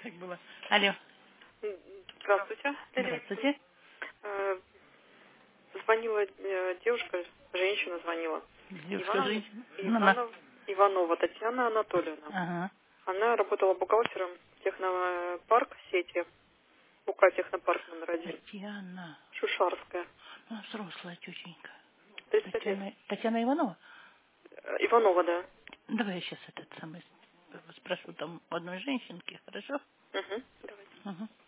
как было. Алло. Здравствуйте. Здравствуйте. Звонила девушка, женщина звонила. Девушка, женщина. Иванова Татьяна Анатольевна. Ага. Она работала бухгалтером в технопарк сети. УК технопарк номер 1. Татьяна. Шушарская. Ну, взрослая тетенька. 35 лет. Татьяна Иванова? Иванова, да. Давай я сейчас этот самый спрошу там у одной женщинки, хорошо? Угу. Давайте. Угу.